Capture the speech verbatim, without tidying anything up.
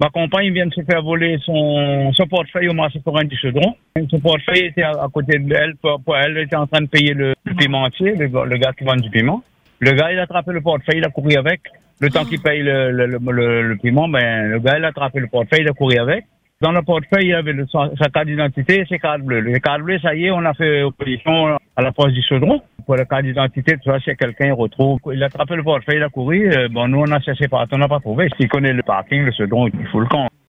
Ma compagne vient de se faire voler son, son portefeuille au marché forain du Chaudron. Son portefeuille était à, à côté d'elle. Pour, pour elle, elle était en train de payer le, le pimentier, le, le gars qui vend du piment. Le gars, il a attrapé le portefeuille, il a couru avec. Le temps qu'il paye le, le, le, le, le piment, ben, le gars, il a attrapé le portefeuille, il a couru avec. Dans le portefeuille, il y avait le, sa carte d'identité et ses cartes bleues. Les cartes bleues, ça y est, on a fait opposition à la poste du Chaudron. Pour la carte d'identité, tu vois, si quelqu'un retrouve, il a attrapé le portefeuille, il a couru. Euh, bon, nous, on a cherché partout, on n'a pas trouvé. S'il connaît le parking, le Chaudron, il fout le camp.